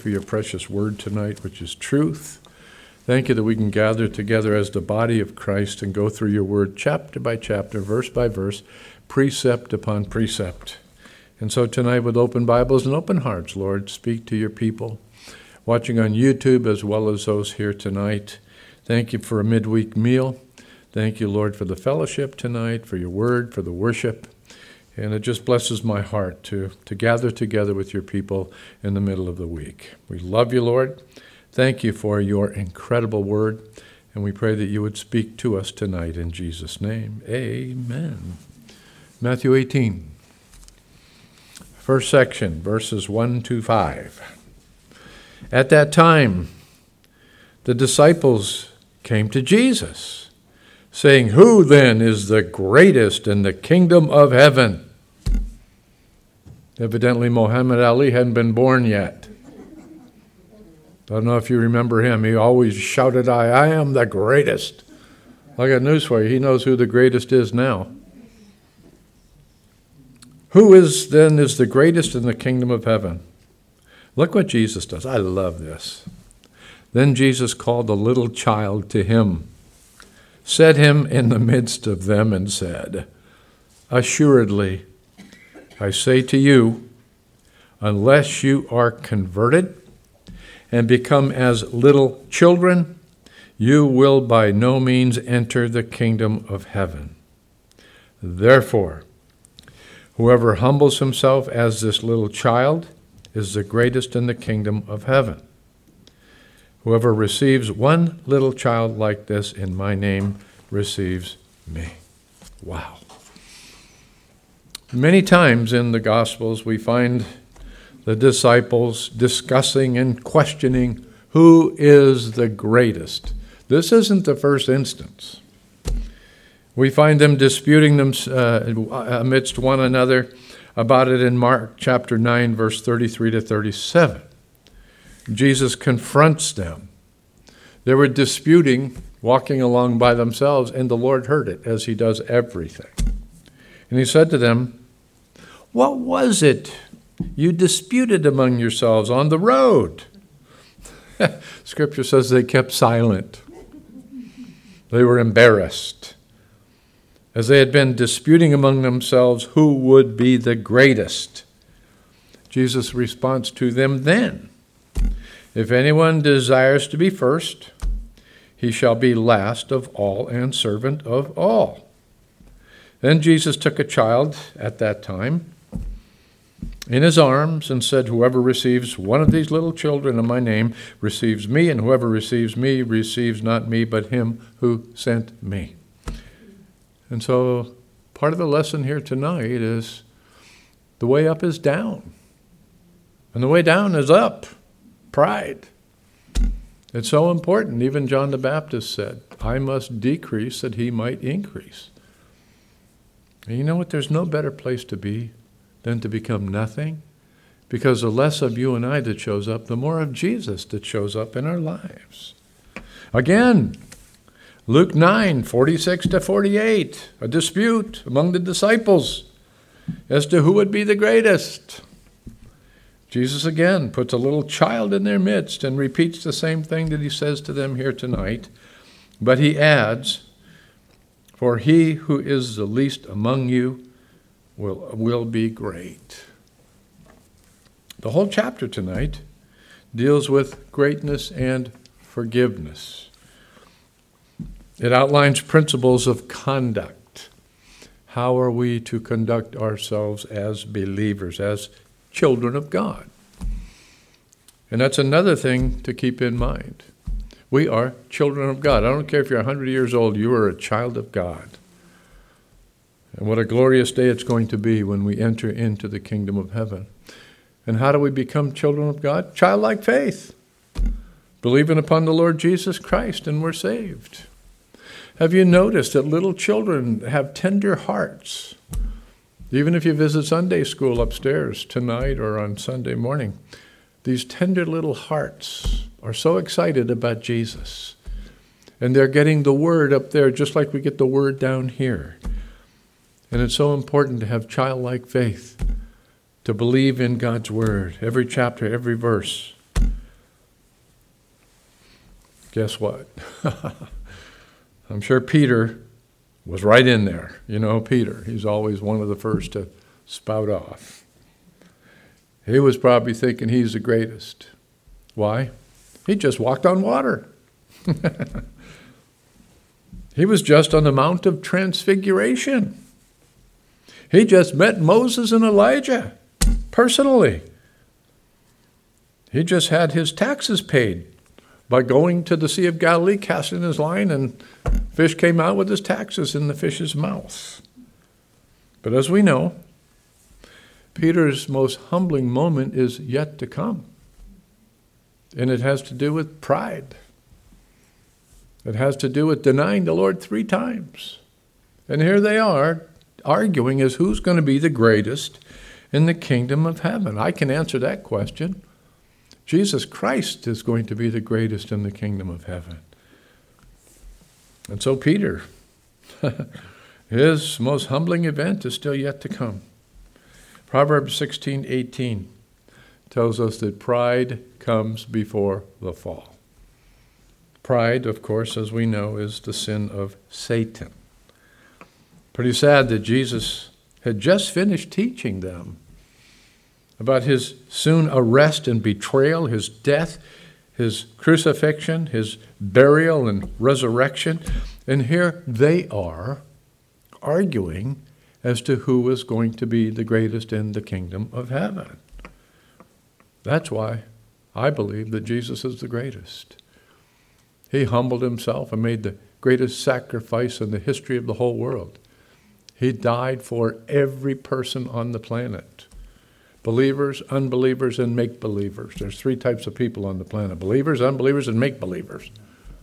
for your precious word tonight, which is truth. Thank you that we can gather together as the body of Christ and go through your word chapter by chapter, verse by verse, precept upon precept. And so tonight, with open Bibles and open hearts, Lord, speak to your people watching on YouTube as well as those here tonight. Thank you for a midweek meal. Thank you, Lord, for the fellowship tonight, for your word, for the worship. And it just blesses my heart to gather together with your people in the middle of the week. We love you, Lord. Thank you for your incredible word. And we pray that you would speak to us tonight in Jesus' name. Amen. Matthew 18. First section, verses 1 to 5. At that time, the disciples came to Jesus, saying, "Who then is the greatest in the kingdom of heaven?" Evidently, Muhammad Ali hadn't been born yet. I don't know if you remember him. He always shouted, I am the greatest. I got news for you. He knows who the greatest is now. Who is the greatest in the kingdom of heaven? Look what Jesus does. I love this. Then Jesus called a little child to him, set him in the midst of them, and said, "Assuredly, I say to you, unless you are converted and become as little children, you will by no means enter the kingdom of heaven. Therefore, whoever humbles himself as this little child is the greatest in the kingdom of heaven. Whoever receives one little child like this in my name receives me." Wow. Many times in the Gospels we find the disciples discussing and questioning who is the greatest. This isn't the first instance. We find them disputing them amidst one another about it in Mark chapter 9, verse 33 to 37. Jesus confronts them. They were disputing, walking along by themselves, and the Lord heard it, as he does everything. And he said to them, "What was it you disputed among yourselves on the road?" Scripture says they kept silent. They were embarrassed, as they had been disputing among themselves who would be the greatest. Jesus' response to them then, "If anyone desires to be first, he shall be last of all and servant of all." Then Jesus took a child at that time in his arms and said, "Whoever receives one of these little children in my name receives me, and whoever receives me receives not me, but him who sent me." And so part of the lesson here tonight is the way up is down, and the way down is up. Pride. It's so important. Even John the Baptist said, "I must decrease that he might increase." And you know what? There's no better place to be than to become nothing, because the less of you and I that shows up, the more of Jesus that shows up in our lives. Again, Luke 9, 46 to 48, a dispute among the disciples as to who would be the greatest. Jesus again puts a little child in their midst and repeats the same thing that he says to them here tonight. But he adds, "For he who is the least among you will be great." The whole chapter tonight deals with greatness and forgiveness. It outlines principles of conduct. How are we to conduct ourselves as believers, as children of God? And that's another thing to keep in mind. We are children of God. I don't care if you're 100 years old, you are a child of God. And what a glorious day it's going to be when we enter into the kingdom of heaven. And how do we become children of God? Childlike faith. Believing upon the Lord Jesus Christ, and we're saved. Have you noticed that little children have tender hearts? Even if you visit Sunday school upstairs tonight or on Sunday morning, these tender little hearts are so excited about Jesus. And they're getting the word up there just like we get the word down here. And it's so important to have childlike faith, to believe in God's word, every chapter, every verse. Guess what? I'm sure Peter was right in there. You know Peter. He's always one of the first to spout off. He was probably thinking he's the greatest. Why? He just walked on water. He was just on the Mount of Transfiguration. He just met Moses and Elijah personally. He just had his taxes paid by going to the Sea of Galilee, casting his line, and fish came out with his taxes in the fish's mouth. But as we know, Peter's most humbling moment is yet to come. And it has to do with pride. It has to do with denying the Lord 3 times. And here they are arguing as who's going to be the greatest in the kingdom of heaven. I can answer that question. Jesus Christ is going to be the greatest in the kingdom of heaven. And so Peter, his most humbling event is still yet to come. Proverbs 16:18 tells us that pride comes before the fall. Pride, of course, as we know, is the sin of Satan. Pretty sad that Jesus had just finished teaching them about his soon arrest and betrayal, his death, his crucifixion, his burial and resurrection. And here they are arguing as to who is going to be the greatest in the kingdom of heaven. That's why I believe that Jesus is the greatest. He humbled himself and made the greatest sacrifice in the history of the whole world. He died for every person on the planet. Believers, unbelievers, and make-believers. There's 3 types of people on the planet. Believers, unbelievers, and make-believers.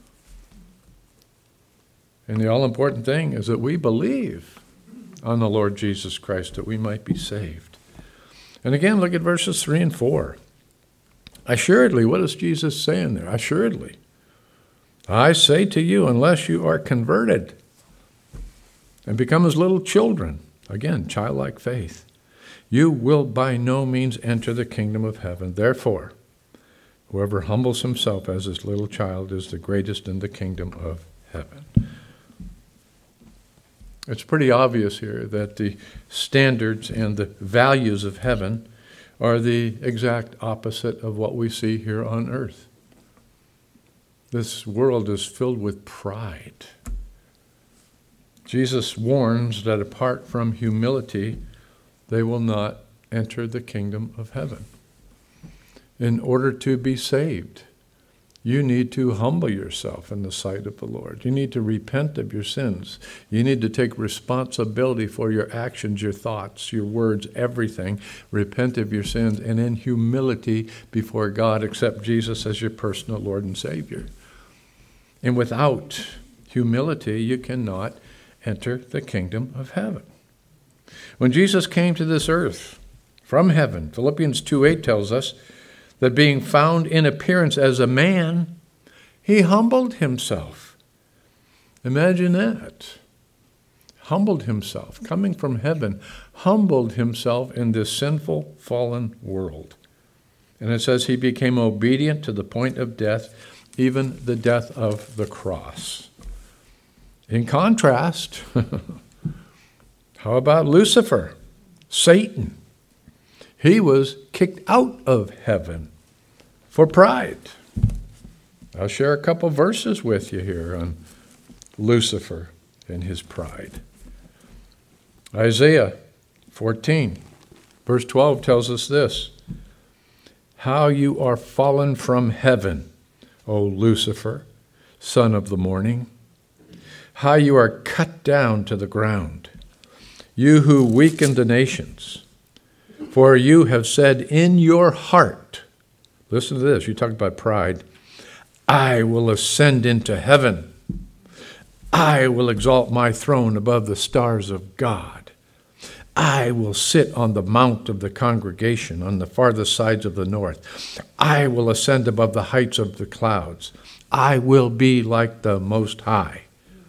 And the all-important thing is that we believe on the Lord Jesus Christ that we might be saved. And again, look at verses 3 and 4. Assuredly, what is Jesus saying there? Assuredly. I say to you, unless you are converted and become as little children, again, childlike faith, you will by no means enter the kingdom of heaven. Therefore, whoever humbles himself as this little child is the greatest in the kingdom of heaven. It's pretty obvious here that the standards and the values of heaven are the exact opposite of what we see here on earth. This world is filled with pride. Jesus warns that apart from humility, they will not enter the kingdom of heaven. In order to be saved, you need to humble yourself in the sight of the Lord. You need to repent of your sins. You need to take responsibility for your actions, your thoughts, your words, everything. Repent of your sins and in humility before God, accept Jesus as your personal Lord and Savior. And without humility, you cannot enter the kingdom of heaven. When Jesus came to this earth from heaven, Philippians 2:8 tells us that being found in appearance as a man, he humbled himself. Imagine that. Humbled himself, coming from heaven, humbled himself in this sinful, fallen world. And it says he became obedient to the point of death, even the death of the cross. In contrast, how about Lucifer, Satan? He was kicked out of heaven for pride. I'll share a couple verses with you here on Lucifer and his pride. Isaiah 14, verse 12 tells us this: how you are fallen from heaven, O Lucifer, son of the morning. How you are cut down to the ground, you who weaken the nations. For you have said in your heart, listen to this, you talk about pride, I will ascend into heaven. I will exalt my throne above the stars of God. I will sit on the mount of the congregation on the farthest sides of the north. I will ascend above the heights of the clouds. I will be like the Most High.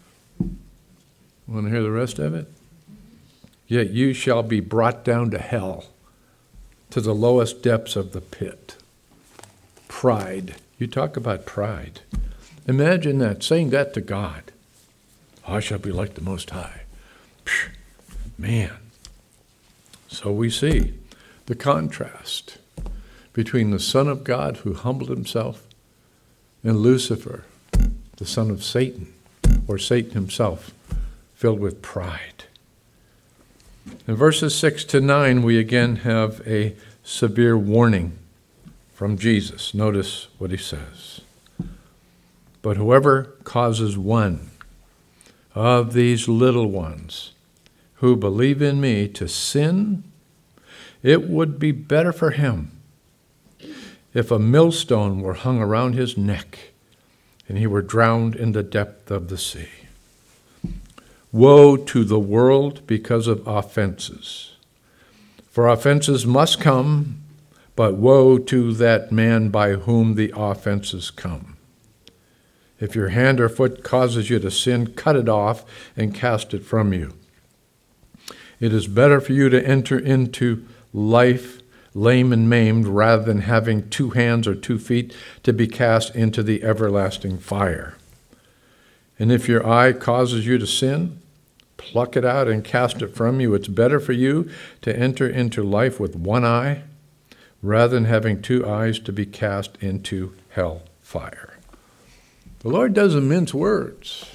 Want to hear the rest of it? Yet you shall be brought down to hell, to the lowest depths of the pit. Pride. You talk about pride. Imagine that, saying that to God. I shall be like the Most High. Phew, man. So we see the contrast between the Son of God who humbled himself and Lucifer, the son of Satan, or Satan himself, filled with pride. In verses 6 to 9, we again have a severe warning from Jesus. Notice what he says. But whoever causes one of these little ones who believe in me to sin, it would be better for him if a millstone were hung around his neck and he were drowned in the depth of the sea. Woe to the world because of offenses. For offenses must come, but woe to that man by whom the offenses come. If your hand or foot causes you to sin, cut it off and cast it from you. It is better for you to enter into life lame and maimed rather than having 2 hands or 2 feet to be cast into the everlasting fire. And if your eye causes you to sin, pluck it out and cast it from you. It's better for you to enter into life with 1 eye rather than having 2 eyes to be cast into hell fire. The Lord doesn't mince words.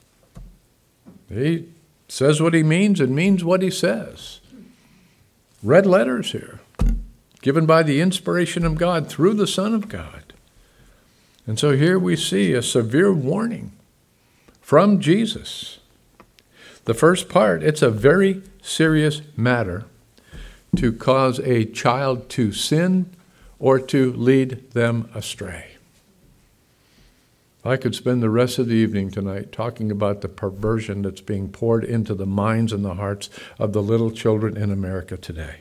He says what he means and means what he says. Red letters here, given by the inspiration of God through the Son of God. And so here we see a severe warning from Jesus. The first part, it's a very serious matter to cause a child to sin or to lead them astray. I could spend the rest of the evening tonight talking about the perversion that's being poured into the minds and the hearts of the little children in America today.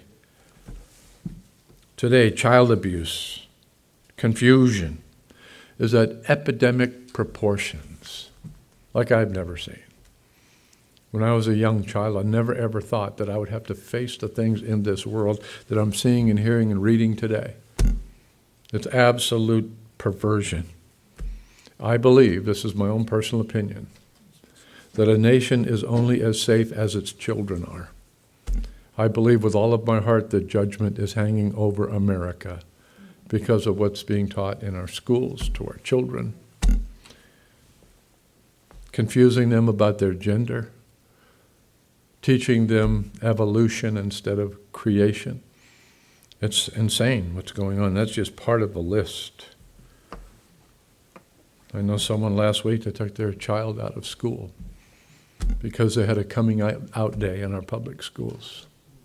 Today, child abuse, confusion is at epidemic proportions like I've never seen. When I was a young child, I never ever thought that I would have to face the things in this world that I'm seeing and hearing and reading today. It's absolute perversion. I believe, this is my own personal opinion, that a nation is only as safe as its children are. I believe with all of my heart that judgment is hanging over America because of what's being taught in our schools to our children, confusing them about their gender, teaching them evolution instead of creation. It's insane what's going on. That's just part of the list. I know someone last week that took their child out of school because they had a coming out day in our public schools.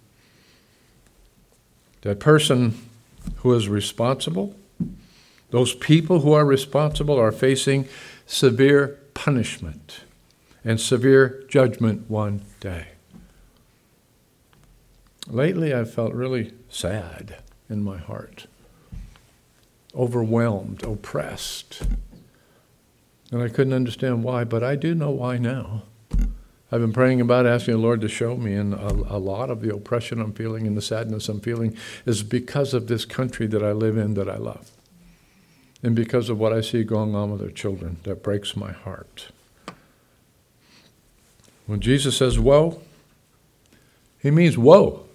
That person who is responsible, those people who are responsible are facing severe punishment and severe judgment one day. Lately, I've felt really sad in my heart, overwhelmed, oppressed. And I couldn't understand why, but I do know why now. I've been praying about asking the Lord to show me, and a lot of the oppression I'm feeling and the sadness I'm feeling is because of this country that I live in that I love. And because of what I see going on with our children, that breaks my heart. When Jesus says, woe, he means woe.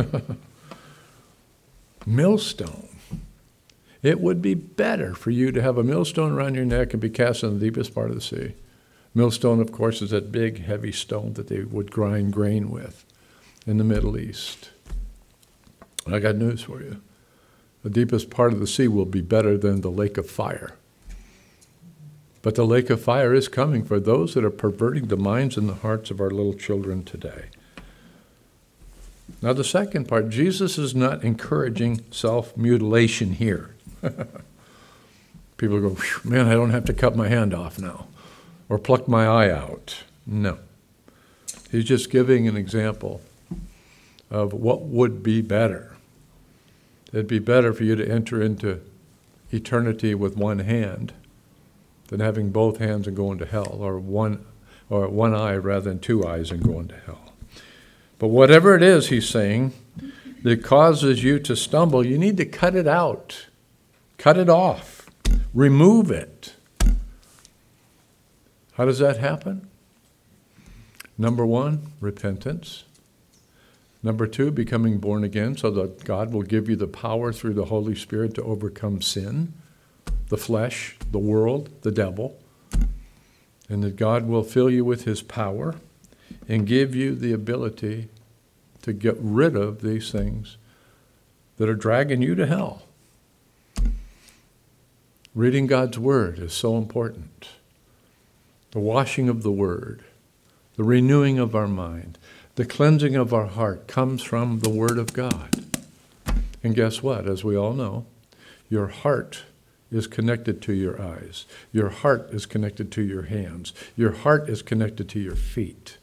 Millstone. It would be better for you to have a millstone around your neck and be cast in the deepest part of the sea. Millstone, of course, is that big, heavy stone that they would grind grain with in the Middle East. I got news for you. The deepest part of the sea will be better than the lake of fire. But the lake of fire is coming for those that are perverting the minds and the hearts of our little children today. Now, the second part, Jesus is not encouraging self-mutilation here. People go, man, I don't have to cut my hand off now or pluck my eye out. No. He's just giving an example of what would be better. It'd be better for you to enter into eternity with 1 hand than having both hands and going to hell, or one eye rather than 2 eyes and going to hell. But whatever it is, he's saying, that causes you to stumble, you need to cut it out. Cut it off. Remove it. How does that happen? Number one, repentance. Number two, becoming born again so that God will give you the power through the Holy Spirit to overcome sin, the flesh, the world, the devil, and that God will fill you with his power and give you the ability to get rid of these things that are dragging you to hell. Reading God's Word is so important. The washing of the Word, the renewing of our mind, the cleansing of our heart comes from the Word of God. And guess what? As we all know, your heart is connected to your eyes. Your heart is connected to your hands. Your heart is connected to your feet.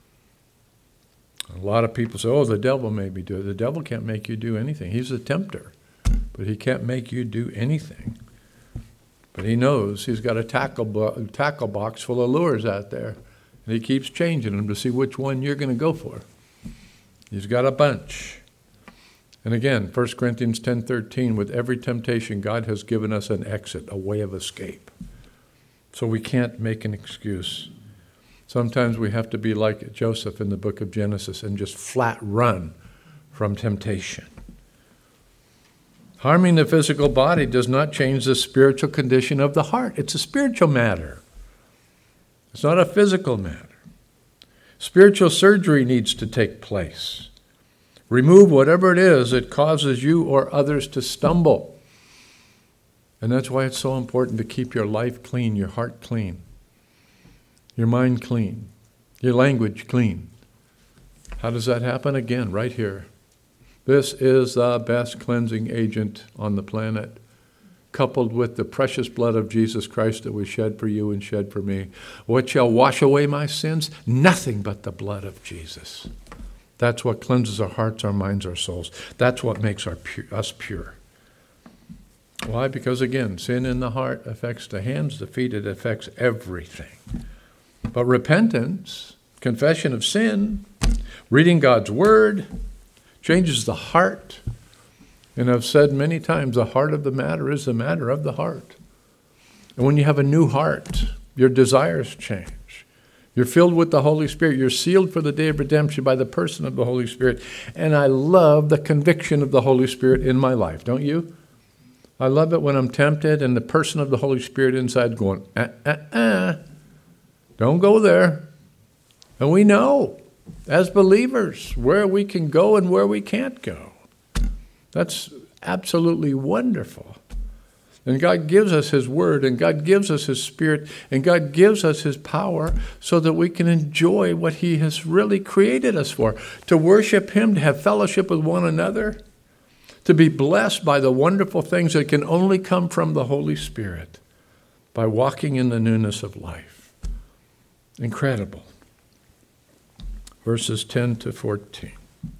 A lot of people say, oh, the devil made me do it. The devil can't make you do anything. He's a tempter, but he can't make you do anything. But he knows he's got a tackle box full of lures out there, and he keeps changing them to see which one you're going to go for. He's got a bunch. And again, 1 Corinthians 10:13, with every temptation, God has given us an exit, a way of escape. So we can't make an excuse. Sometimes we have to be like Joseph in the book of Genesis and just flat run from temptation. Harming the physical body does not change the spiritual condition of the heart. It's a spiritual matter. It's not a physical matter. Spiritual surgery needs to take place. Remove whatever it is that causes you or others to stumble. And that's why it's so important to keep your life clean, your heart clean, your mind clean, your language clean. How does that happen? Again, right here. This is the best cleansing agent on the planet, coupled with the precious blood of Jesus Christ that was shed for you and shed for me. What shall wash away my sins? Nothing but the blood of Jesus. That's what cleanses our hearts, our minds, our souls. That's what makes us pure. Why? Because again, sin in the heart affects the hands, the feet, it affects everything. But repentance, confession of sin, reading God's Word, changes the heart. And I've said many times, the heart of the matter is the matter of the heart. And when you have a new heart, your desires change. You're filled with the Holy Spirit. You're sealed for the day of redemption by the person of the Holy Spirit. And I love the conviction of the Holy Spirit in my life, don't you? I love it when I'm tempted and the person of the Holy Spirit inside going, don't go there. And we know, as believers, where we can go and where we can't go. That's absolutely wonderful. And God gives us His Word, and God gives us His Spirit, and God gives us His power so that we can enjoy what He has really created us for. To worship Him, to have fellowship with one another, to be blessed by the wonderful things that can only come from the Holy Spirit by walking in the newness of life. Incredible. Verses 10 to 14.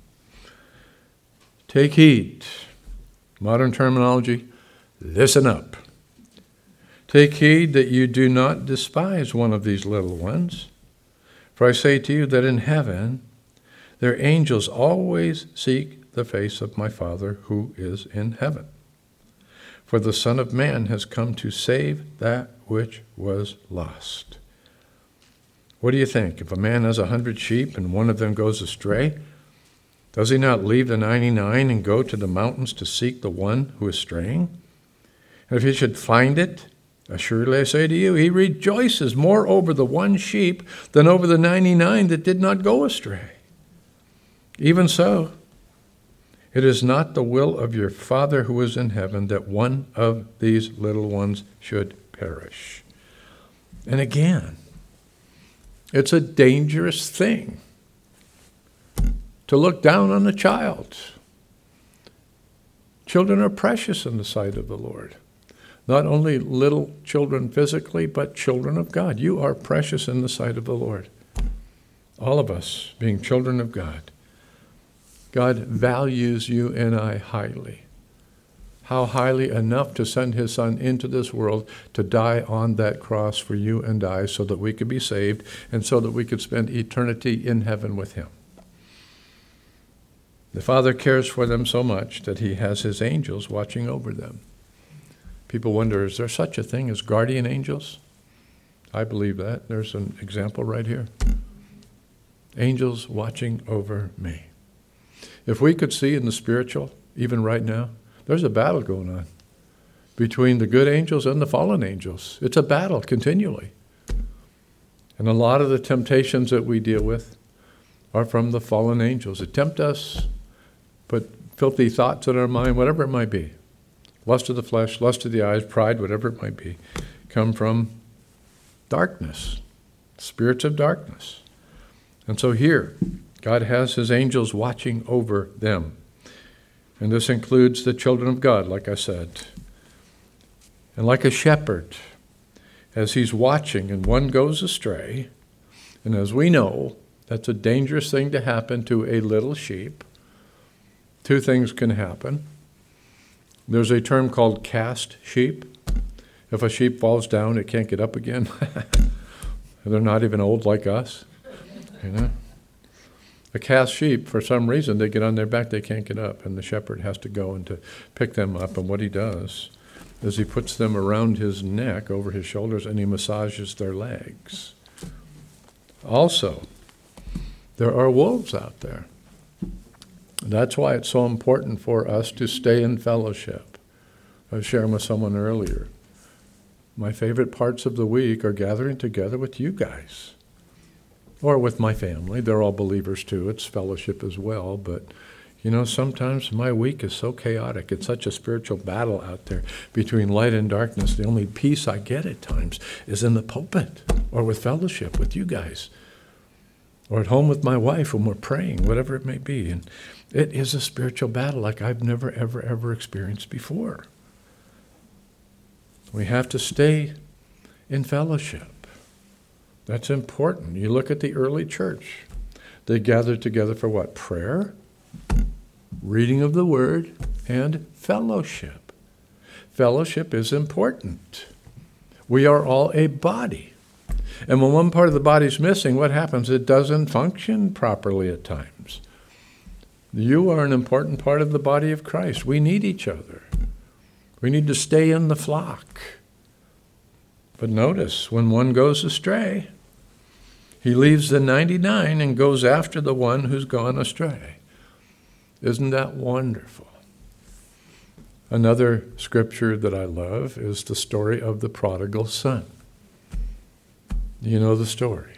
Take heed. Modern terminology, listen up. Take heed that you do not despise one of these little ones. For I say to you that in heaven their angels always seek the face of my Father who is in heaven. For the Son of Man has come to save that which was lost. What do you think? If a man has 100 sheep and one of them goes astray, does he not leave the 99 and go to the mountains to seek the one who is straying? And if he should find it, assuredly I say to you, he rejoices more over the one sheep than over the 99 that did not go astray. Even so, it is not the will of your Father who is in heaven that one of these little ones should perish. And again, it's a dangerous thing to look down on a child. Children are precious in the sight of the Lord. Not only little children physically, but children of God. You are precious in the sight of the Lord. All of us being children of God. God values you and I highly. How highly? Enough to send His Son into this world to die on that cross for you and I so that we could be saved and so that we could spend eternity in heaven with Him. The Father cares for them so much that He has His angels watching over them. People wonder, is there such a thing as guardian angels? I believe that. There's an example right here. Angels watching over me. If we could see in the spiritual, even right now, there's a battle going on between the good angels and the fallen angels. It's a battle continually. And a lot of the temptations that we deal with are from the fallen angels. They tempt us, put filthy thoughts in our mind, whatever it might be. Lust of the flesh, lust of the eyes, pride, whatever it might be, come from darkness, spirits of darkness. And so here, God has his angels watching over them. And this includes the children of God, like I said. And like a shepherd, as he's watching and one goes astray, and as we know, that's a dangerous thing to happen to a little sheep. Two things can happen. There's a term called cast sheep. If a sheep falls down, it can't get up again. They're not even old like us. You know? A cast sheep, for some reason, they get on their back, they can't get up, and the shepherd has to go and to pick them up. And what he does is he puts them around his neck, over his shoulders, and he massages their legs. Also, there are wolves out there. That's why it's so important for us to stay in fellowship. I was sharing with someone earlier. My favorite parts of the week are gathering together with you guys. Or with my family. They're all believers too. It's fellowship as well. But, you know, sometimes my week is so chaotic. It's such a spiritual battle out there between light and darkness. The only peace I get at times is in the pulpit or with fellowship with you guys. Or at home with my wife when we're praying, whatever it may be. And it is a spiritual battle like I've never, ever, ever experienced before. We have to stay in fellowship. That's important. You look at the early church. They gathered together for what? Prayer, reading of the word, and fellowship. Fellowship is important. We are all a body. And when one part of the body is missing, what happens? It doesn't function properly at times. You are an important part of the body of Christ. We need each other. We need to stay in the flock. But notice, when one goes astray, he leaves the 99 and goes after the one who's gone astray. Isn't that wonderful? Another scripture that I love is the story of the prodigal son. You know the story.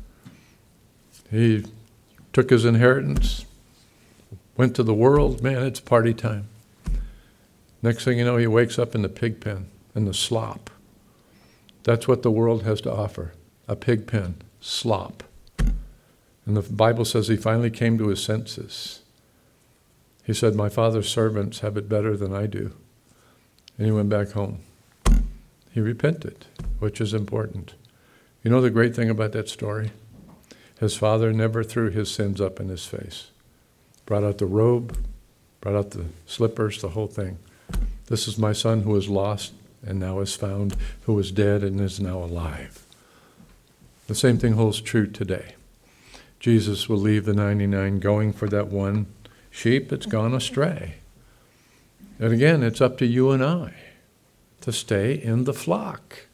He took his inheritance, went to the world. Man, it's party time. Next thing you know, he wakes up in the pig pen, in the slop. That's what the world has to offer, a pig pen, slop. And the Bible says he finally came to his senses. He said, my father's servants have it better than I do. And he went back home. He repented, which is important. You know the great thing about that story? His father never threw his sins up in his face. Brought out the robe, brought out the slippers, the whole thing. This is my son who was lost and now is found, who was dead and is now alive. The same thing holds true today. Jesus will leave the 99 going for that one sheep that's gone astray. And again, it's up to you and I to stay in the flock.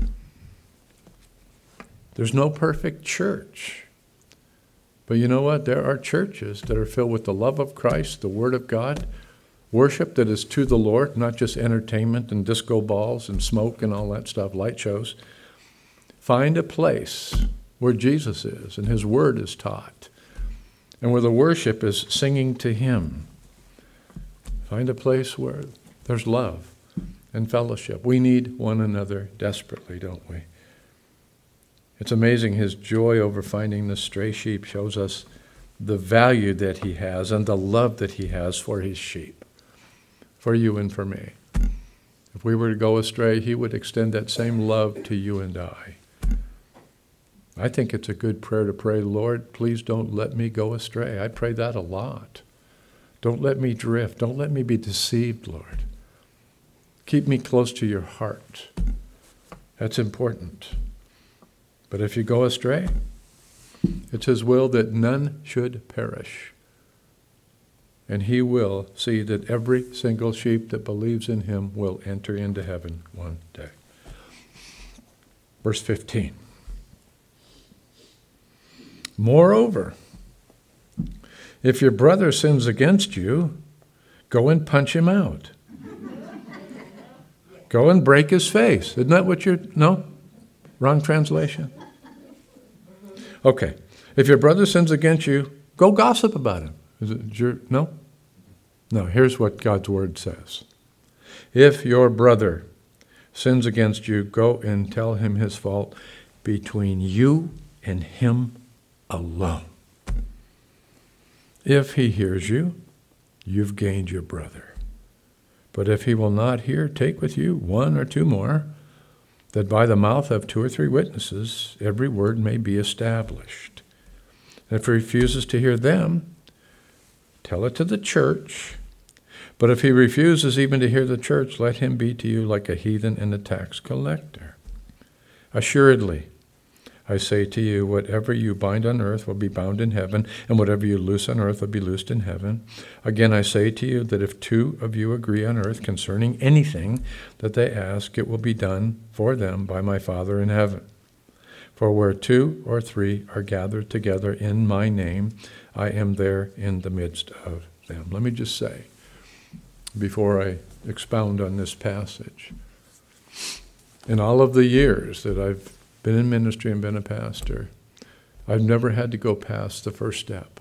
There's no perfect church. But you know what? There are churches that are filled with the love of Christ, the Word of God, worship that is to the Lord, not just entertainment and disco balls and smoke and all that stuff, light shows. Find a place where Jesus is and his word is taught and where the worship is singing to him. Find a place where there's love and fellowship. We need one another desperately, don't we? It's amazing his joy over finding the stray sheep shows us the value that he has and the love that he has for his sheep, for you and for me. If we were to go astray, he would extend that same love to you and I. I think it's a good prayer to pray, Lord, please don't let me go astray. I pray that a lot. Don't let me drift. Don't let me be deceived, Lord. Keep me close to your heart. That's important. But if you go astray, it's his will that none should perish. And he will see that every single sheep that believes in him will enter into heaven one day. Verse 15. Moreover, if your brother sins against you, go and punch him out. Go and break his face. Isn't that what you're... No? Wrong translation? Okay. If your brother sins against you, go gossip about him. Is it your... No? No, here's what God's word says. If your brother sins against you, go and tell him his fault between you and him alone. If he hears you, you've gained your brother. But if he will not hear, take with you one or two more, that by the mouth of 2 or 3 witnesses every word may be established. And if he refuses to hear them, tell it to the church. But if he refuses even to hear the church, let him be to you like a heathen and a tax collector. Assuredly, I say to you, whatever you bind on earth will be bound in heaven, and whatever you loose on earth will be loosed in heaven. Again, I say to you that if 2 of you agree on earth concerning anything that they ask, it will be done for them by my Father in heaven. For where 2 or 3 are gathered together in my name, I am there in the midst of them. Let me just say, before I expound on this passage, in all of the years that I've been in ministry and been a pastor, I've never had to go past the first step.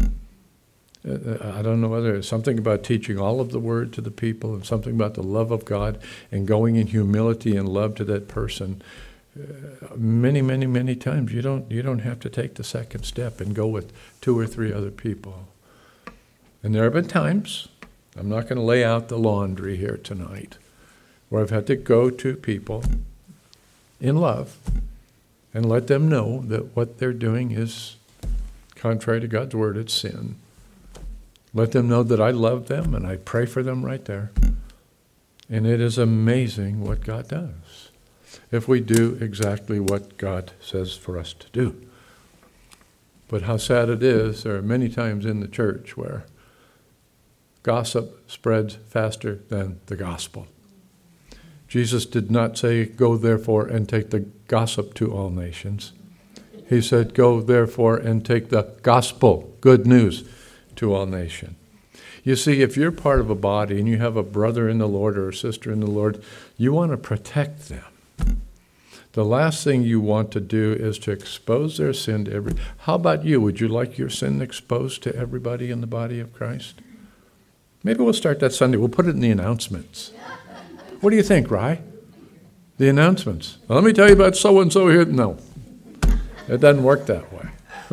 I don't know whether it's something about teaching all of the word to the people and something about the love of God and going in humility and love to that person. Many, many, many times you don't have to take the second step and go with 2 or 3 other people. And there have been times, I'm not going to lay out the laundry here tonight, where I've had to go to people in love and let them know that what they're doing is contrary to God's word, it's sin. Let them know that I love them and I pray for them right there. And it is amazing what God does if we do exactly what God says for us to do. But how sad it is, there are many times in the church where gossip spreads faster than the gospel. Jesus did not say, go therefore and take the gossip to all nations. He said, go therefore and take the gospel, good news, to all nations. You see, if you're part of a body and you have a brother in the Lord or a sister in the Lord, you want to protect them. The last thing you want to do is to expose their sin to every... How about you? Would you like your sin exposed to everybody in the body of Christ? Maybe we'll start that Sunday. We'll put it in the announcements. What do you think, Rye? The announcements. Well, let me tell you about so-and-so here. No, it doesn't work that way.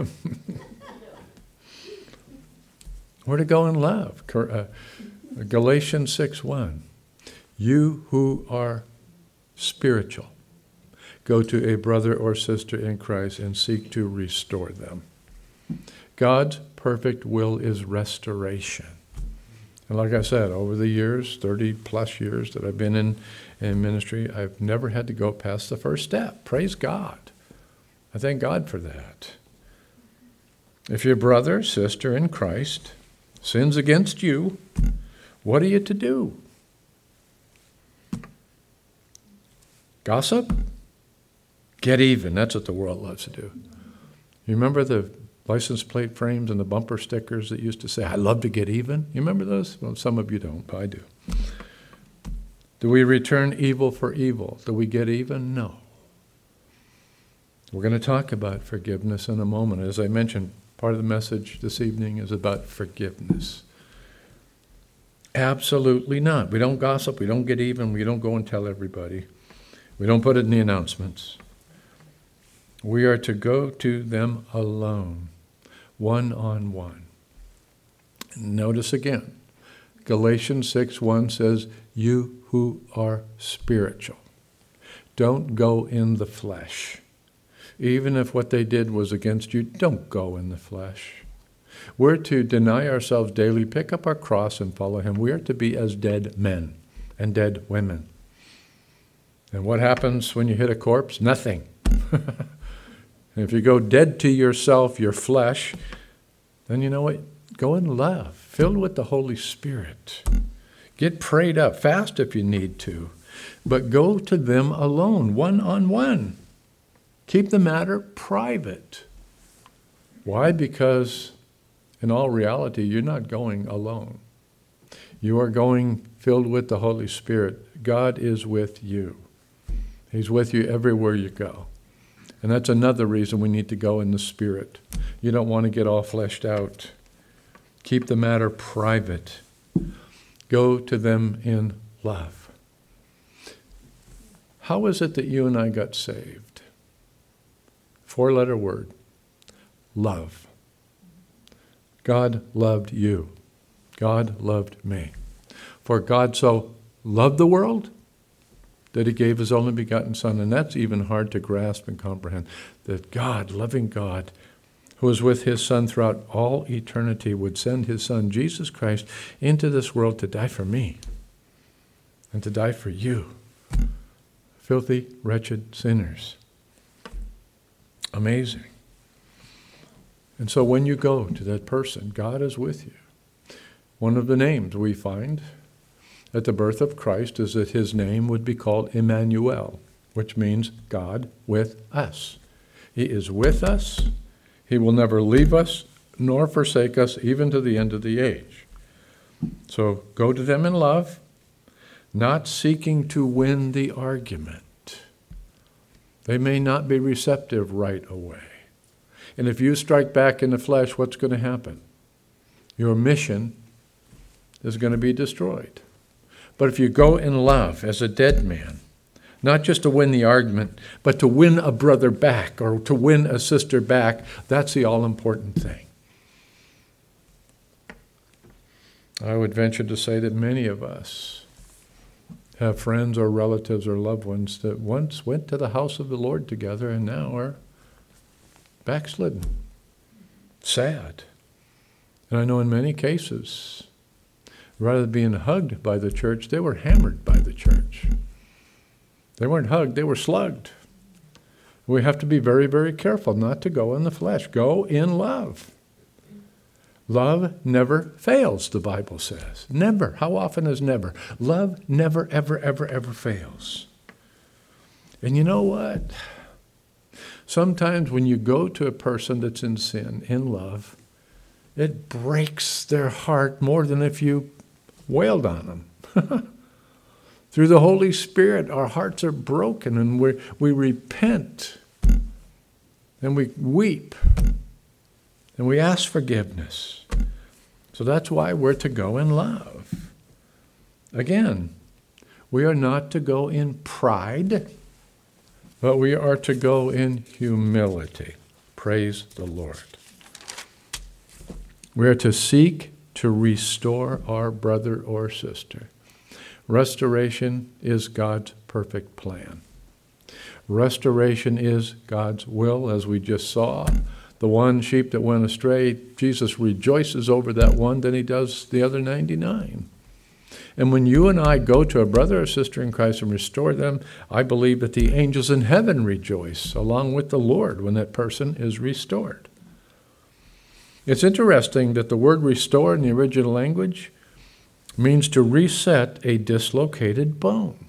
We're to go in love. Galatians 6:1. You who are spiritual, go to a brother or sister in Christ and seek to restore them. God's perfect will is restoration. And like I said, over the years, 30 plus years that I've been in ministry, I've never had to go past the first step. Praise God. I thank God for that. If your brother, sister in Christ sins against you, what are you to do? Gossip? Get even. That's what the world loves to do. You remember the license plate frames and the bumper stickers that used to say, I love to get even? You remember those? Well, some of you don't, but I do. Do we return evil for evil? Do we get even? No. We're going to talk about forgiveness in a moment. As I mentioned, part of the message this evening is about forgiveness. Absolutely not. We don't gossip. We don't get even. We don't go and tell everybody. We don't put it in the announcements. We are to go to them alone, one-on-one. Notice again, Galatians 6:1 says, you who are spiritual. Don't go in the flesh. Even if what they did was against you, don't go in the flesh. We're to deny ourselves daily, pick up our cross and follow him. We are to be as dead men and dead women. And what happens when you hit a corpse? Nothing. If you go dead to yourself, your flesh, then you know what? Go in love, filled with the Holy Spirit. Get prayed up, fast if you need to, but go to them alone, one-on-one. Keep the matter private. Why? Because in all reality, you're not going alone. You are going filled with the Holy Spirit. God is with you. He's with you everywhere you go. And that's another reason we need to go in the Spirit. You don't want to get all fleshed out. Keep the matter private. Go to them in love. How is it that you and I got saved? 4-letter word. Love. God loved you. God loved me. For God so loved the world that he gave his only begotten Son. And that's even hard to grasp and comprehend. That God, loving God, who was with his Son throughout all eternity, would send his Son, Jesus Christ, into this world to die for me and to die for you, filthy, wretched sinners. Amazing. And so when you go to that person, God is with you. One of the names we find at the birth of Christ is that his name would be called Emmanuel, which means God with us. He is with us. He will never leave us nor forsake us, even to the end of the age. So go to them in love, not seeking to win the argument. They may not be receptive right away. And if you strike back in the flesh, what's going to happen? Your mission is going to be destroyed. But if you go in love as a dead man, not just to win the argument, but to win a brother back or to win a sister back, that's the all-important thing. I would venture to say that many of us have friends or relatives or loved ones that once went to the house of the Lord together and now are backslidden. Sad. And I know in many cases, rather than being hugged by the church, they were hammered by the church. They weren't hugged, they were slugged. We have to be very, very careful not to go in the flesh. Go in love. Love never fails, the Bible says. Never. How often is never? Love never, ever, ever, ever fails. And you know what? Sometimes when you go to a person that's in sin, in love, it breaks their heart more than if you wailed on them. Through the Holy Spirit, our hearts are broken and we repent and we weep and we ask forgiveness. So that's why we're to go in love. Again, we are not to go in pride, but we are to go in humility. Praise the Lord. We are to seek to restore our brother or sister. Restoration is God's perfect plan. Restoration is God's will, as we just saw. The one sheep that went astray, Jesus rejoices over that one than he does the other 99. And when you and I go to a brother or sister in Christ and restore them, I believe that the angels in heaven rejoice along with the Lord when that person is restored. It's interesting that the word restore in the original language means to reset a dislocated bone.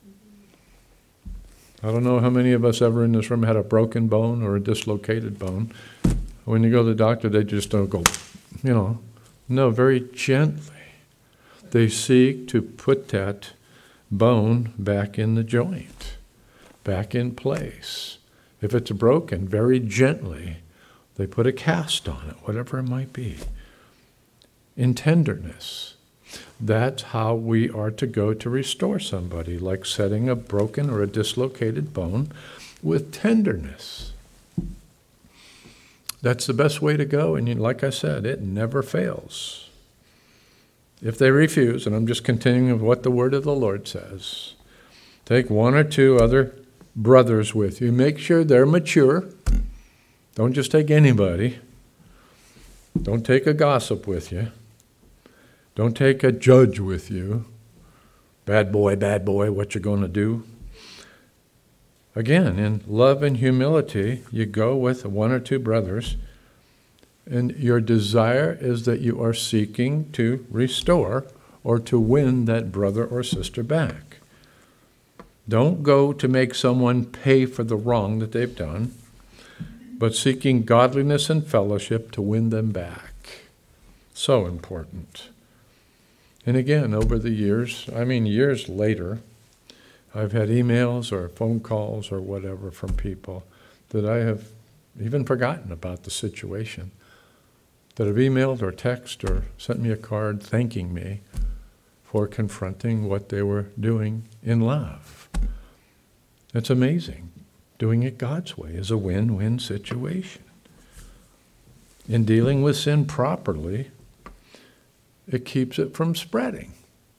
I don't know how many of us ever in this room had a broken bone or a dislocated bone. When you go to the doctor, they just don't go, No, very gently. They seek to put that bone back in the joint, back in place. If it's broken, very gently, they put a cast on it, whatever it might be. In tenderness. That's how we are to go to restore somebody, like setting a broken or a dislocated bone with tenderness. That's the best way to go, and like I said, it never fails. If they refuse, and I'm just continuing with what the word of the Lord says, take one or two other brothers with you. Make sure they're mature. Don't just take anybody. Don't take a gossip with you. Don't take a judge with you. Bad boy, what you going to do? Again, in love and humility, you go with one or two brothers, and your desire is that you are seeking to restore or to win that brother or sister back. Don't go to make someone pay for the wrong that they've done, but seeking godliness and fellowship to win them back. So important. And again, over the years, years later, I've had emails or phone calls or whatever from people that I have even forgotten about the situation, that have emailed or texted or sent me a card thanking me for confronting what they were doing in love. It's amazing. Doing it God's way is a win-win situation. In dealing with sin properly, it keeps it from spreading.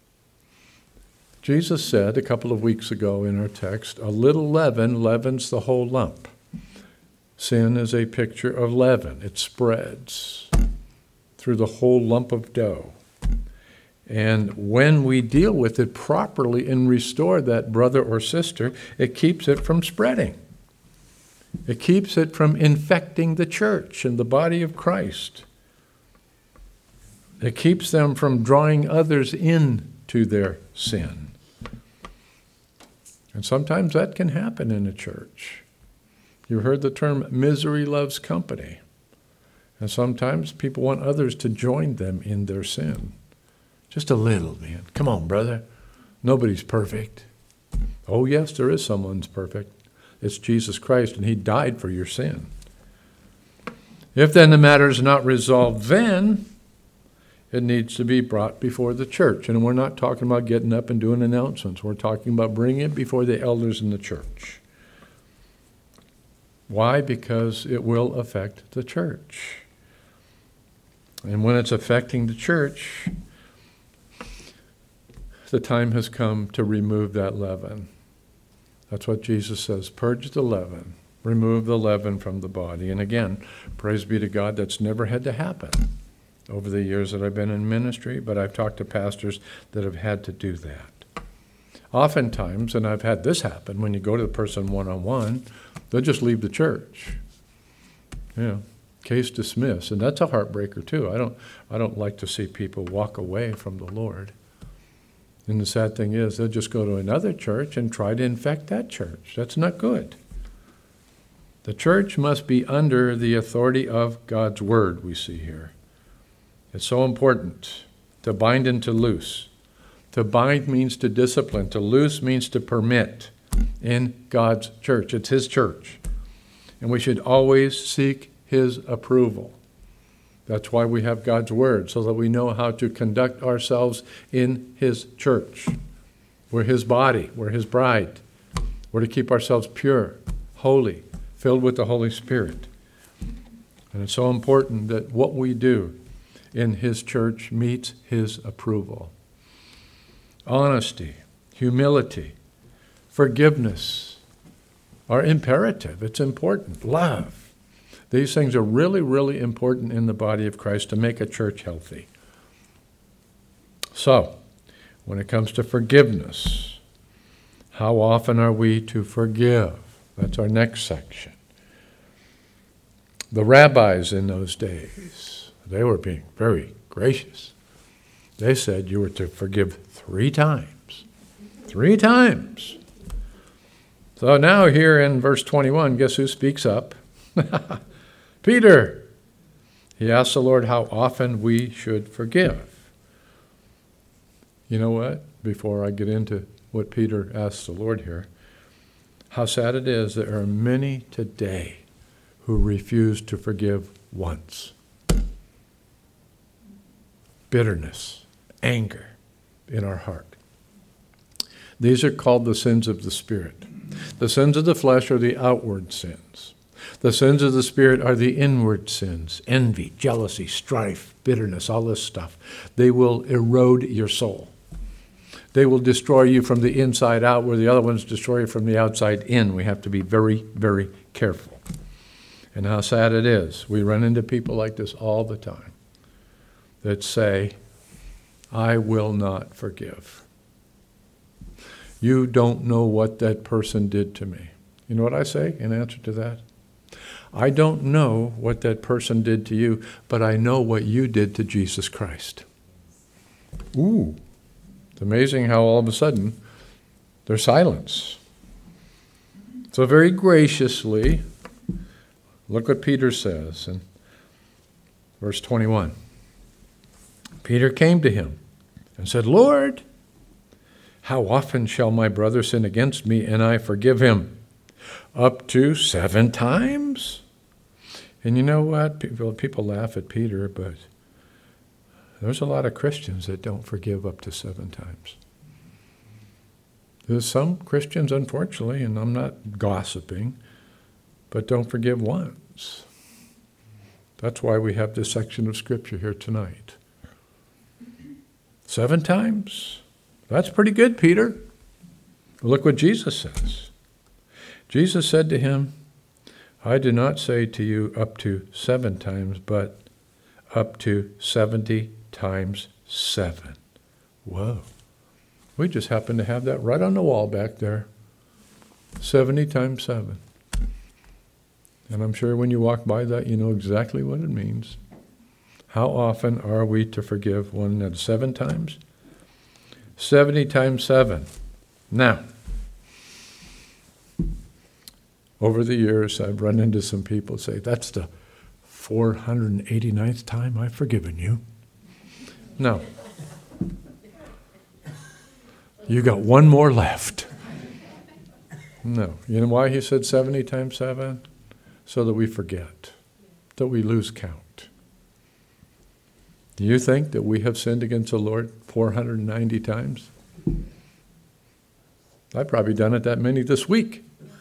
Jesus said a couple of weeks ago in our text, a little leaven leavens the whole lump. Sin is a picture of leaven. It spreads through the whole lump of dough. And when we deal with it properly and restore that brother or sister, it keeps it from spreading. It keeps it from infecting the church and the body of Christ. It keeps them from drawing others into their sin. And sometimes that can happen in a church. You heard the term misery loves company. And sometimes people want others to join them in their sin. Just a little, man. Come on, brother. Nobody's perfect. Oh, yes, there is someone's perfect. It's Jesus Christ, and he died for your sin. If then the matter is not resolved, then it needs to be brought before the church. And we're not talking about getting up and doing announcements. We're talking about bringing it before the elders in the church. Why? Because it will affect the church. And when it's affecting the church, the time has come to remove that leaven. That's what Jesus says. Purge the leaven. Remove the leaven from the body. And again, praise be to God, that's never had to happen over the years that I've been in ministry, but I've talked to pastors that have had to do that. Oftentimes, and I've had this happen, when you go to the person one-on-one, they'll just leave the church. Case dismissed. And that's a heartbreaker too. I don't like to see people walk away from the Lord. And the sad thing is, they'll just go to another church and try to infect that church. That's not good. The church must be under the authority of God's word, we see here. It's so important to bind and to loose. To bind means to discipline. To loose means to permit in God's church. It's his church. And we should always seek his approval. That's why we have God's word, so that we know how to conduct ourselves in his church. We're his body. We're his bride. We're to keep ourselves pure, holy, filled with the Holy Spirit. And it's so important that what we do in his church meets his approval. Honesty, humility, forgiveness are imperative. It's important. Love. These things are really, really important in the body of Christ to make a church healthy. So, when it comes to forgiveness, how often are we to forgive? That's our next section. The rabbis in those days, they were being very gracious. They said you were to forgive 3 times. 3 times. So now here in verse 21, guess who speaks up? Peter. He asks the Lord how often we should forgive. You know what? Before I get into what Peter asks the Lord here, how sad it is there are many today who refuse to forgive once. Bitterness, anger in our heart. These are called the sins of the Spirit. The sins of the flesh are the outward sins. The sins of the Spirit are the inward sins, envy, jealousy, strife, bitterness, all this stuff. They will erode your soul. They will destroy you from the inside out, where the other ones destroy you from the outside in. We have to be very, very careful. And how sad it is. We run into people like this all the time that say, I will not forgive. You don't know what that person did to me. You know what I say in answer to that? I don't know what that person did to you, but I know what you did to Jesus Christ. Ooh. It's amazing how all of a sudden their silence. So very graciously, look what Peter says in verse 21. Peter came to him and said, Lord, how often shall my brother sin against me and I forgive him? Up to 7 times? And you know what? People laugh at Peter, but there's a lot of Christians that don't forgive up to 7 times. There's some Christians, unfortunately, and I'm not gossiping, but don't forgive once. That's why we have this section of Scripture here tonight. 7 times? That's pretty good, Peter. Look what Jesus says. Jesus said to him, I do not say to you up to 7 times, but up to 70 times 7. Whoa. We just happen to have that right on the wall back there. 70 times 7. And I'm sure when you walk by that, you know exactly what it means. How often are we to forgive one another? 7 times? 70 times 7. Now, over the years, I've run into some people say, that's the 489th time I've forgiven you. No. You got 1 more left. No. You know why he said 70 times 7? So that we forget, that we lose count. Do you think that we have sinned against the Lord 490 times? I've probably done it that many this week.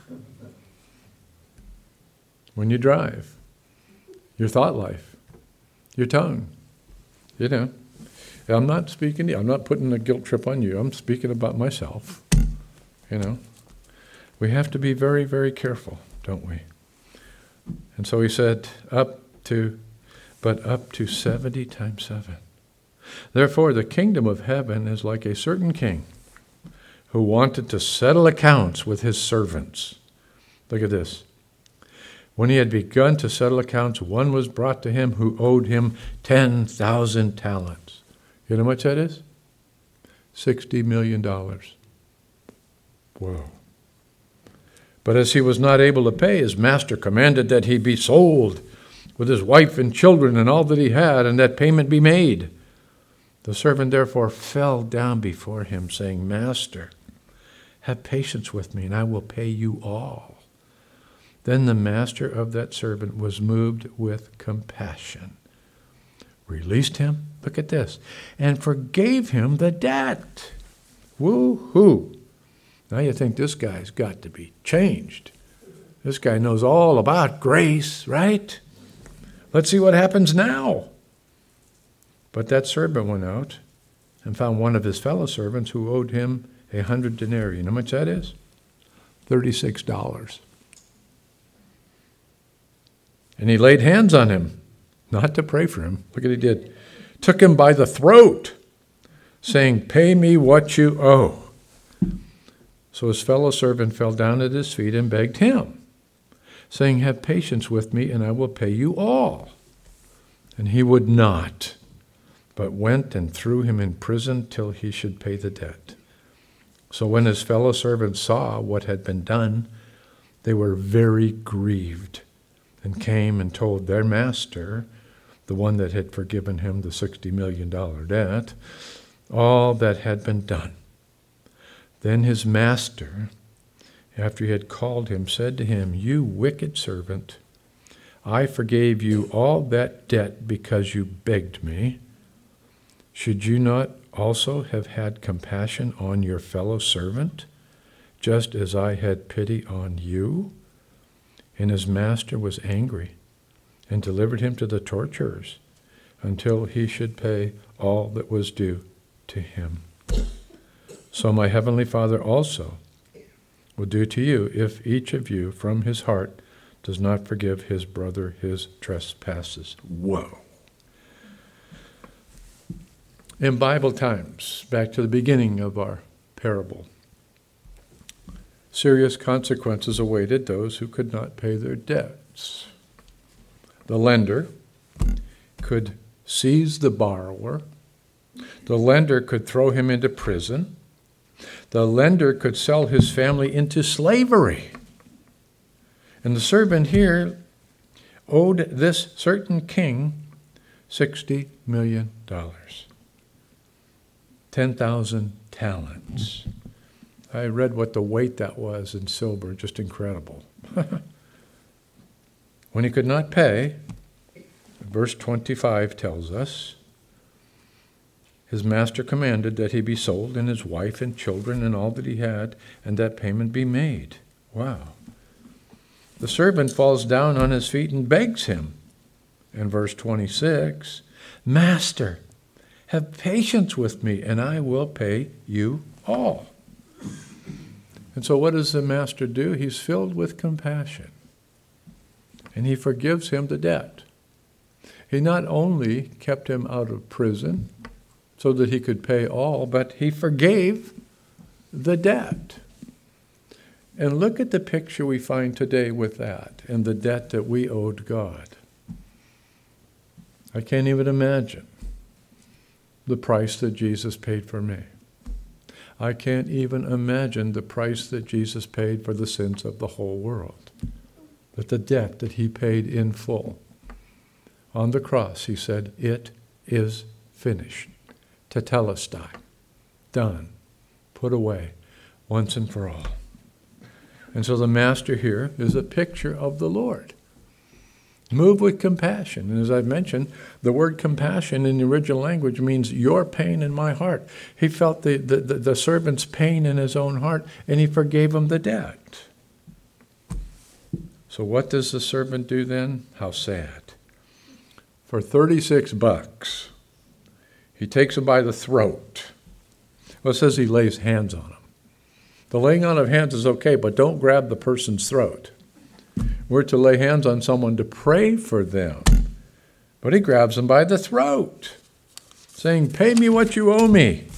When you drive, your thought life, your tongue, you know. I'm not speaking to you. I'm not putting a guilt trip on you. I'm speaking about myself, you know. We have to be very, very careful, don't we? And so he said, up to 70 times 7. Therefore, the kingdom of heaven is like a certain king who wanted to settle accounts with his servants. Look at this. When he had begun to settle accounts, one was brought to him who owed him 10,000 talents. You know how much that is? $60 million. Whoa. But as he was not able to pay, his master commanded that he be sold with his wife and children and all that he had, and that payment be made. The servant therefore fell down before him, saying, Master, have patience with me, and I will pay you all. Then the master of that servant was moved with compassion, released him, look at this, and forgave him the debt. Woo-hoo. Now you think this guy's got to be changed. This guy knows all about grace, right? Let's see what happens now. But that servant went out and found one of his fellow servants who owed him 100 denarii. You know how much that is? $36. And he laid hands on him, not to pray for him. Look what he did. Took him by the throat, saying, pay me what you owe. So his fellow servant fell down at his feet and begged him, saying, have patience with me, and I will pay you all. And he would not, but went and threw him in prison till he should pay the debt. So when his fellow servants saw what had been done, they were very grieved, and came and told their master, the one that had forgiven him the $60 million debt, all that had been done. Then his master, after he had called him, said to him, you wicked servant, I forgave you all that debt because you begged me. Should you not also have had compassion on your fellow servant, just as I had pity on you? And his master was angry and delivered him to the torturers until he should pay all that was due to him. So my heavenly Father also will do to you if each of you from his heart does not forgive his brother his trespasses. Whoa. In Bible times, back to the beginning of our parable, serious consequences awaited those who could not pay their debts. The lender could seize the borrower. The lender could throw him into prison. The lender could sell his family into slavery. And the servant here owed this certain king $60 million. 10,000 talents. I read what the weight that was in silver, just incredible. When he could not pay, verse 25 tells us, his master commanded that he be sold, and his wife and children and all that he had, and that payment be made. Wow. The servant falls down on his feet and begs him. In verse 26, Master, have patience with me, and I will pay you all. And so what does the master do? He's filled with compassion, and he forgives him the debt. He not only kept him out of prison so that he could pay all, but he forgave the debt. And look at the picture we find today with that and the debt that we owed God. I can't even imagine the price that Jesus paid for me. I can't even imagine the price that Jesus paid for the sins of the whole world. But the debt that he paid in full. On the cross, he said, it is finished. Tetelestai. Done. Put away. Once and for all. And so the master here is a picture of the Lord. Move with compassion. And as I've mentioned, the word compassion in the original language means your pain in my heart. He felt the servant's pain in his own heart, and he forgave him the debt. So what does the servant do then? How sad. For $36, he takes him by the throat. Well, it says he lays hands on him. The laying on of hands is okay, but don't grab the person's throat. We're to lay hands on someone to pray for them. But he grabs them by the throat, saying, pay me what you owe me.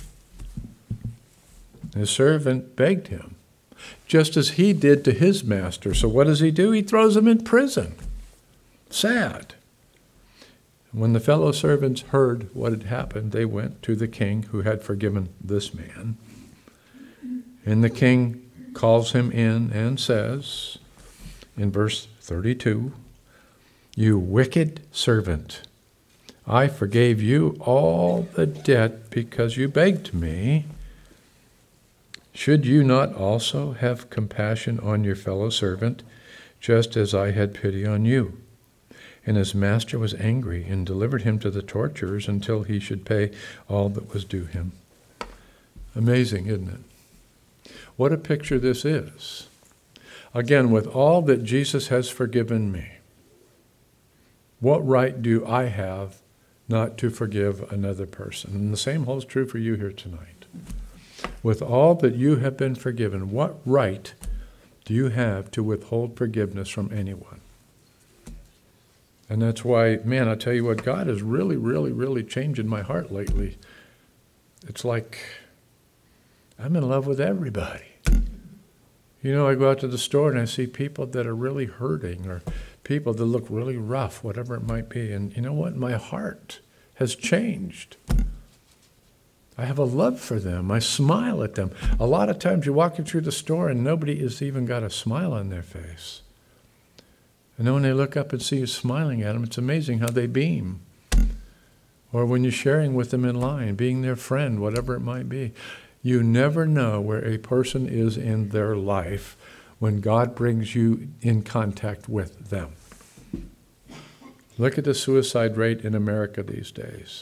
His servant begged him, just as he did to his master. So what does he do? He throws him in prison. Sad. When the fellow servants heard what had happened, they went to the king who had forgiven this man. And the king calls him in and says, in verse 32, you wicked servant, I forgave you all the debt because you begged me. Should you not also have compassion on your fellow servant, just as I had pity on you? And his master was angry and delivered him to the torturers until he should pay all that was due him. Amazing, isn't it? What a picture this is. Again, with all that Jesus has forgiven me, what right do I have not to forgive another person? And the same holds true for you here tonight. With all that you have been forgiven, what right do you have to withhold forgiveness from anyone? And that's why, man, I tell you what, God is really, really, really changing my heart lately. It's like I'm in love with everybody. You know, I go out to the store and I see people that are really hurting or people that look really rough, whatever it might be. And you know what? My heart has changed. I have a love for them. I smile at them. A lot of times you're walking through the store and nobody has even got a smile on their face. And then when they look up and see you smiling at them, it's amazing how they beam. Or when you're sharing with them in line, being their friend, whatever it might be. You never know where a person is in their life when God brings you in contact with them. Look at the suicide rate in America these days.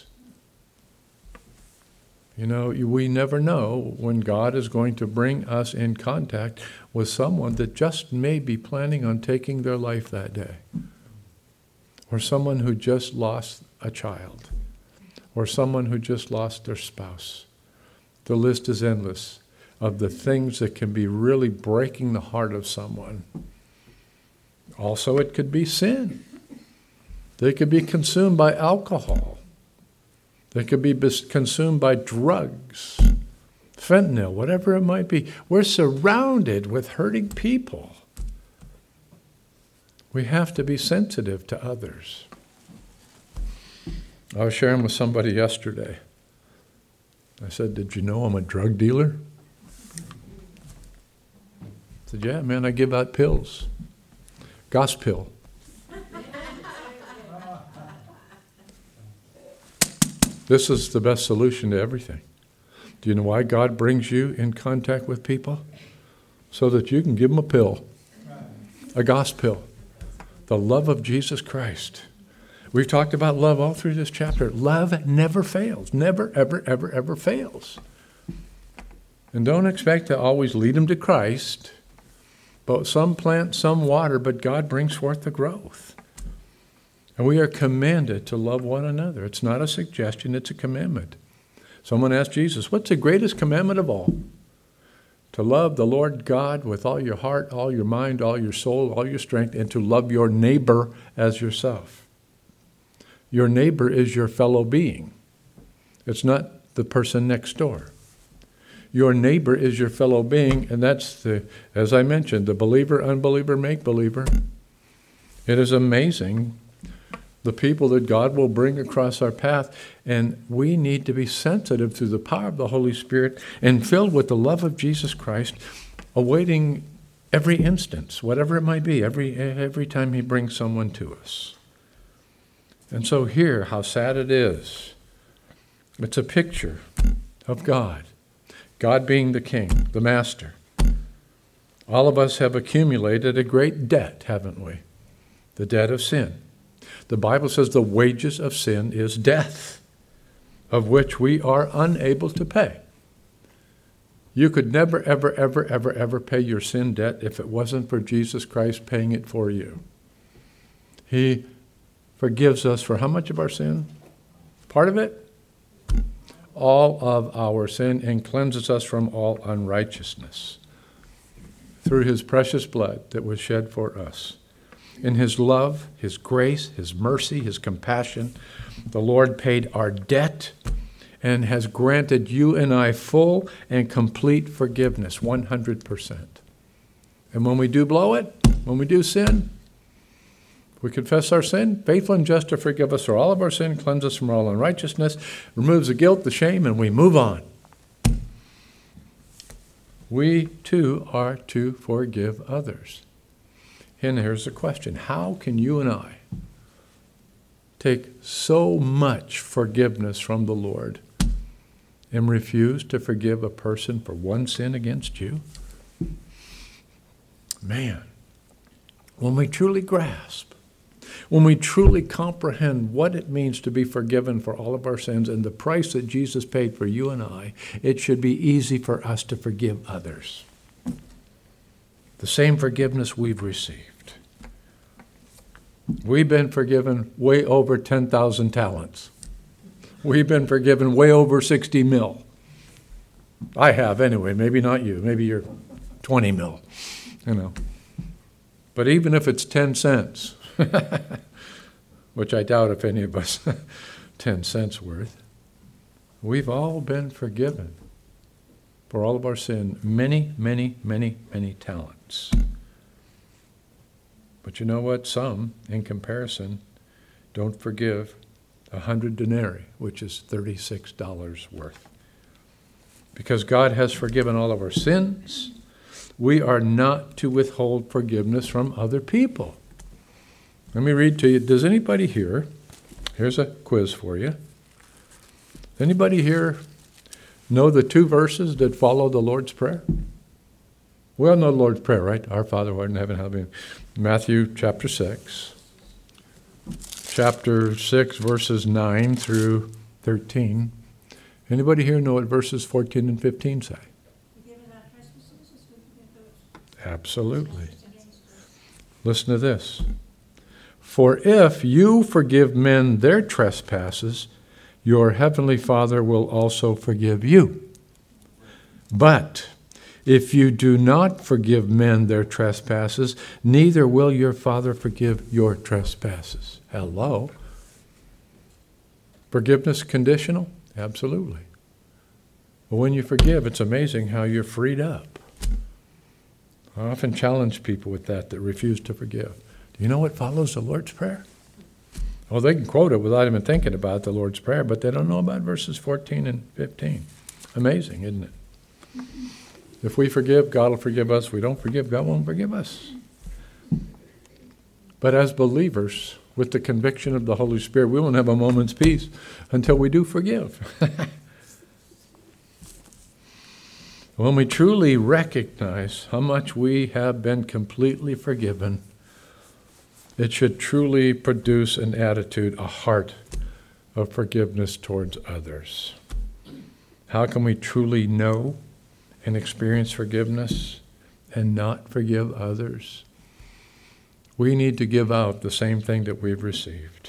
You know, we never know when God is going to bring us in contact with someone that just may be planning on taking their life that day. Or someone who just lost a child. Or someone who just lost their spouse. The list is endless of the things that can be really breaking the heart of someone. Also, it could be sin. They could be consumed by alcohol. They could be consumed by drugs, fentanyl, whatever it might be. We're surrounded with hurting people. We have to be sensitive to others. I was sharing with somebody yesterday. I said, did you know I'm a drug dealer? said, yeah, man, I give out pills. Gospel. This is the best solution to everything. Do you know why God brings you in contact with people? So that you can give them a pill, a gospel, the love of Jesus Christ. We've talked about love all through this chapter. Love never fails, never, ever, ever, ever fails. And don't expect to always lead them to Christ, but some plant, some water, but God brings forth the growth. And we are commanded to love one another. It's not a suggestion, it's a commandment. Someone asked Jesus, what's the greatest commandment of all? To love the Lord God with all your heart, all your mind, all your soul, all your strength, and to love your neighbor as yourself. Your neighbor is your fellow being. It's not the person next door. Your neighbor is your fellow being, and that's as I mentioned, the believer, unbeliever, make-believer. It is amazing the people that God will bring across our path, and we need to be sensitive to the power of the Holy Spirit and filled with the love of Jesus Christ, awaiting every instance, whatever it might be, every time he brings someone to us. And so here, how sad it is. It's a picture of God. God being the King, the Master. All of us have accumulated a great debt, haven't we? The debt of sin. The Bible says the wages of sin is death, of which we are unable to pay. You could never, ever, ever, ever, ever pay your sin debt if it wasn't for Jesus Christ paying it for you. He forgives us for how much of our sin? Part of it? All of our sin, and cleanses us from all unrighteousness through his precious blood that was shed for us. In his love, his grace, his mercy, his compassion, the Lord paid our debt and has granted you and I full and complete forgiveness, 100%. And when we do blow it, when we do sin, we confess our sin, faithful and just to forgive us for all of our sin, cleanse us from all unrighteousness, removes the guilt, the shame, and we move on. We too are to forgive others. And here's the question. How can you and I take so much forgiveness from the Lord and refuse to forgive a person for one sin against you? Man, when we truly grasp, when we truly comprehend what it means to be forgiven for all of our sins and the price that Jesus paid for you and I, it should be easy for us to forgive others. The same forgiveness we've received. We've been forgiven way over 10,000 talents. We've been forgiven way over 60 mil. I have anyway, maybe not you. Maybe you're 20 mil, But even if it's 10 cents, which I doubt if any of us 10 cents worth, we've all been forgiven for all of our sin, many, many, many, many talents. But you know what? Some, in comparison, don't forgive 100 denarii, which is $36 worth. Because God has forgiven all of our sins, we are not to withhold forgiveness from other people. Let me read to you. Does anybody here, here's a quiz for you. Anybody here know the two verses that follow the Lord's Prayer? We all know the Lord's Prayer, right? Our Father who art in heaven, hallowed be. Matthew chapter 6. Chapter 6, verses 9 through 13. Anybody here know what verses 14 and 15 say? Absolutely. Listen to this. For if you forgive men their trespasses, your heavenly Father will also forgive you. But if you do not forgive men their trespasses, neither will your Father forgive your trespasses. Hello. Forgiveness conditional? Absolutely. But when you forgive, it's amazing how you're freed up. I often challenge people with that refuse to forgive. Do you know what follows the Lord's Prayer? Well, they can quote it without even thinking about the Lord's Prayer, but they don't know about verses 14 and 15. Amazing, isn't it? If we forgive, God will forgive us. If we don't forgive, God won't forgive us. But as believers, with the conviction of the Holy Spirit, we won't have a moment's peace until we do forgive. When we truly recognize how much we have been completely forgiven, it should truly produce an attitude, a heart of forgiveness towards others. How can we truly know and experience forgiveness and not forgive others? We need to give out the same thing that we've received.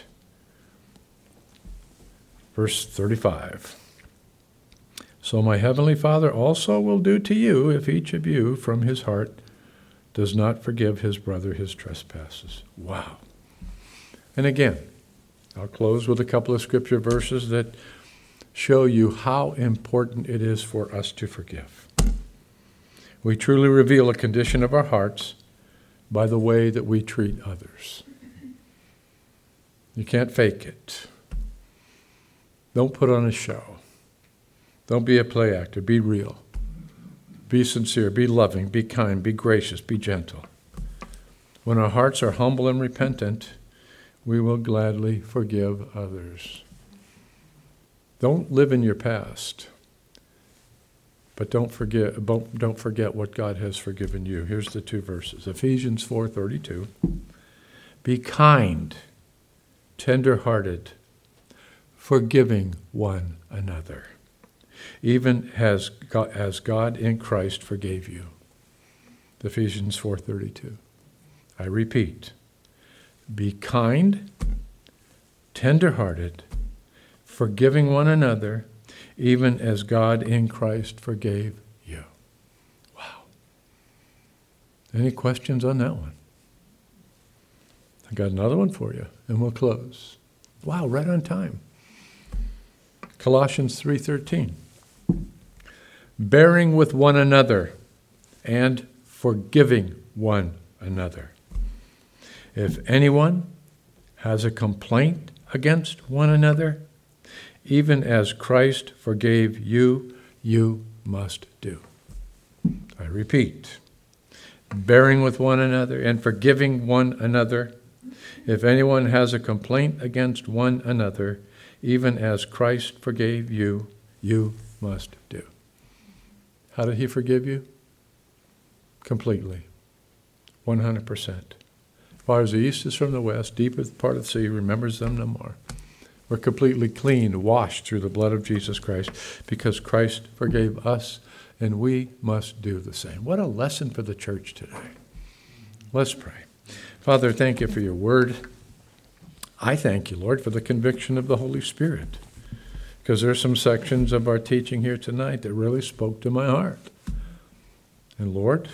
Verse 35. So my heavenly Father also will do to you if each of you from his heart does not forgive his brother his trespasses. Wow. And again, I'll close with a couple of scripture verses that show you how important it is for us to forgive. We truly reveal a condition of our hearts by the way that we treat others. You can't fake it. Don't put on a show. Don't be a play actor. Be real. Be sincere. Be loving. Be kind. Be gracious. Be gentle. When our hearts are humble and repentant, we will gladly forgive others. Don't live in your past, but don't forget what God has forgiven you. Here's the two verses. Ephesians 4:32. Be kind, tender-hearted, forgiving one another, even as God in Christ forgave you. Ephesians 4:32. I repeat, be kind, tender-hearted, forgiving one another, even as God in Christ forgave you. Wow. Any questions on that one? I got another one for you, and we'll close. Wow, right on time. Colossians 3:13. Bearing with one another and forgiving one another. If anyone has a complaint against one another, even as Christ forgave you, you must do. I repeat, bearing with one another and forgiving one another. If anyone has a complaint against one another, even as Christ forgave you, you must do. How did he forgive you? Completely. 100%. Far as the east is from the west, deepest part of the sea remembers them no more. We're completely clean, washed through the blood of Jesus Christ because Christ forgave us, and we must do the same. What a lesson for the church today. Let's pray. Father, thank you for your word. I thank you, Lord, for the conviction of the Holy Spirit, because there are some sections of our teaching here tonight that really spoke to my heart. And Lord,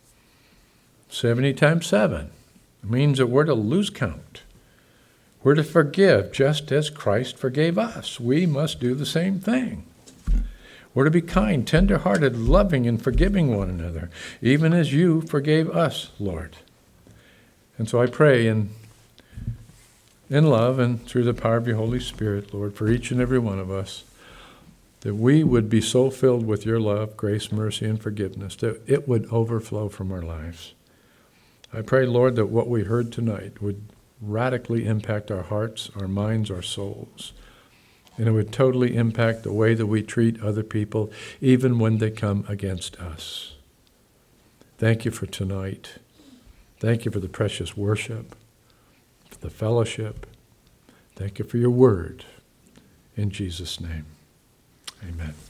70 times 7 means that we're to lose count. We're to forgive just as Christ forgave us. We must do the same thing. We're to be kind, tender-hearted, loving, and forgiving one another, even as you forgave us, Lord. And so I pray in love and through the power of your Holy Spirit, Lord, for each and every one of us, that we would be so filled with your love, grace, mercy, and forgiveness that it would overflow from our lives. I pray, Lord, that what we heard tonight would radically impact our hearts, our minds, our souls. And it would totally impact the way that we treat other people, even when they come against us. Thank you for tonight. Thank you for the precious worship, for the fellowship. Thank you for your word. In Jesus' name, amen.